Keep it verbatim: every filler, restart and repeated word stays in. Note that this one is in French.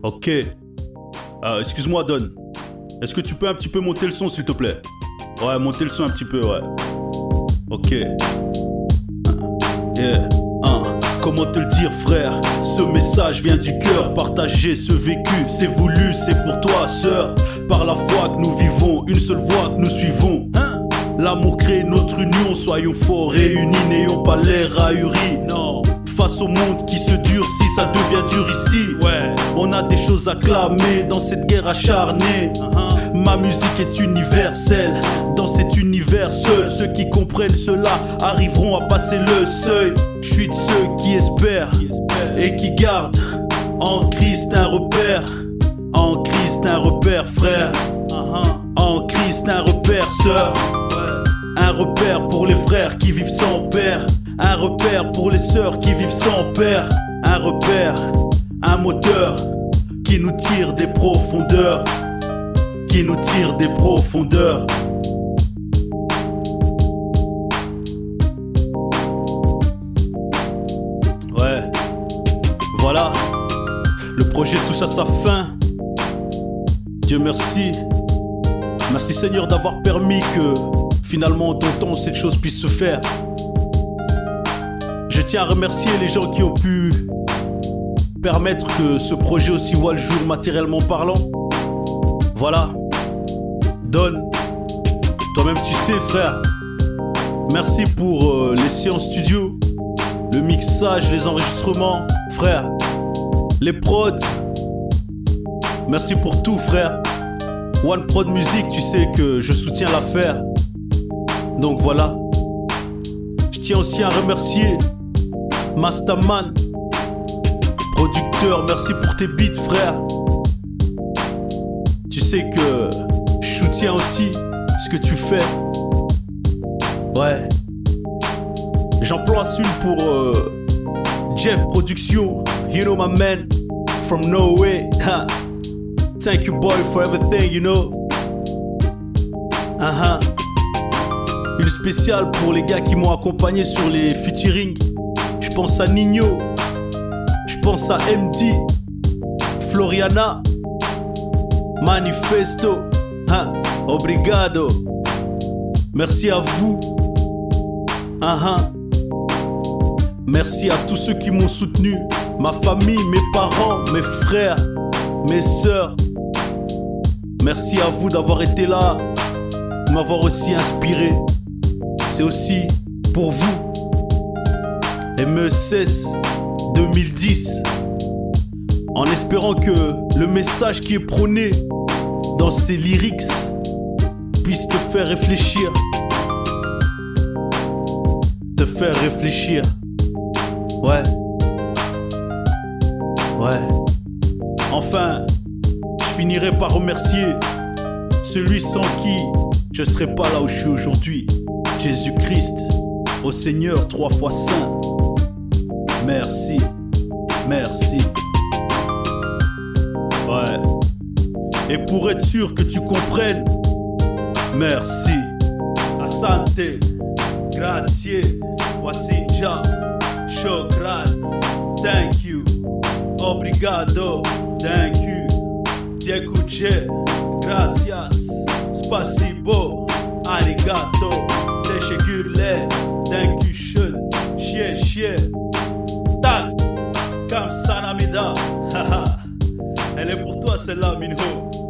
Ok. Euh, excuse-moi, Don. Est-ce que tu peux un petit peu monter le son, s'il te plaît? Ouais, monter le son un petit peu, ouais. Ok. Yeah. Hein. Comment te le dire, frère? Ce message vient du cœur. Partager ce vécu, c'est voulu, c'est pour toi, sœur. Par la foi que nous vivons, une seule voie que nous suivons. Hein? L'amour crée notre union, soyons forts, réunis, n'ayons pas l'air ahuris. Non. Face au monde qui se durcit, ça devient dur ici. Ouais. On a des choses à clamer dans cette guerre acharnée. Uh-huh. Ma musique est universelle. Dans cet univers seul, ceux qui comprennent cela arriveront à passer le seuil. Je suis de ceux qui espèrent, qui espèrent et qui gardent en Christ un repère. En Christ un repère, frère. Uh-huh. En Christ un repère, sœur. Ouais. Un repère pour les frères qui vivent sans père. Un repère pour les sœurs qui vivent sans père. Un repère, un moteur qui nous tire des profondeurs. Qui nous tire des profondeurs. Ouais, voilà. Le projet touche à sa fin. Dieu merci. Merci Seigneur d'avoir permis que finalement en ton temps cette chose puisse se faire. Je tiens à remercier les gens qui ont pu permettre que ce projet aussi voit le jour matériellement parlant. Voilà. Don, toi-même tu sais frère. Merci pour euh, les séances studio, le mixage, les enregistrements, frère. Les prods. Merci pour tout frère. One Prod Music, tu sais que je soutiens l'affaire. Donc voilà. Je tiens aussi à remercier Masterman, producteur, merci pour tes beats frère. Tu sais que je soutiens aussi ce que tu fais. Ouais. J'emploie celui pour euh, Jeff Production. You know my man from Norway. Huh. Thank you boy for everything, you know. Uh-huh. Une spéciale pour les gars qui m'ont accompagné sur les featuring. Je pense à Nino, je pense à M D, Floriana, Manifesto, hein, obrigado. Merci à vous. Uh-huh. Merci à tous ceux qui m'ont soutenu, ma famille, mes parents, mes frères, mes sœurs. Merci à vous d'avoir été là, de m'avoir aussi inspiré. C'est aussi pour vous. M E S S deux mille dix. En espérant que le message qui est prôné dans ces lyrics puisse te faire réfléchir. Te faire réfléchir. Ouais. Ouais. Enfin, je finirai par remercier celui sans qui je serais pas là où je suis aujourd'hui. Jésus-Christ, au Seigneur trois fois saint. Merci, merci. Ouais. Et pour être sûr que tu comprennes, merci. Asante, grazie, wasinja, shokran, thank you, obrigado, thank you, diekuche, gracias, spasibo, arigato, teşekkürler, thank you schön, shie shie. Tac, comme Sanamida. Elle est pour toi celle-là, Minho.